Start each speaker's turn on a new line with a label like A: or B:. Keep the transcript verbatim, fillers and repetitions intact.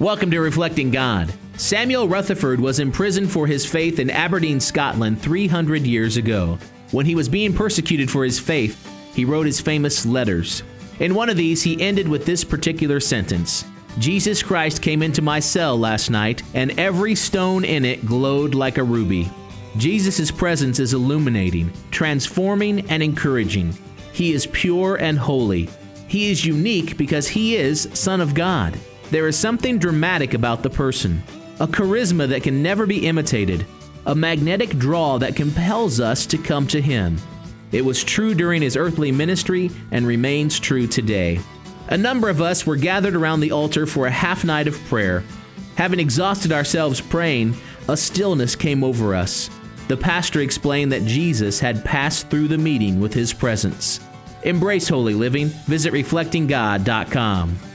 A: Welcome to Reflecting God. Samuel Rutherford was imprisoned for his faith in Aberdeen, Scotland three hundred years ago. When he was being persecuted for his faith, he wrote his famous letters. In one of these, he ended with this particular sentence: "Jesus Christ came into my cell last night, and every stone in it glowed like a ruby." Jesus' presence is illuminating, transforming, and encouraging. He is pure and holy. He is unique because he is Son of God. There is something dramatic about the person, a charisma that can never be imitated, a magnetic draw that compels us to come to him. It was true during his earthly ministry and remains true today. A number of us were gathered around the altar for a half night of prayer. Having exhausted ourselves praying, a stillness came over us. The pastor explained that Jesus had passed through the meeting with his presence. Embrace holy living. Visit reflecting god dot com.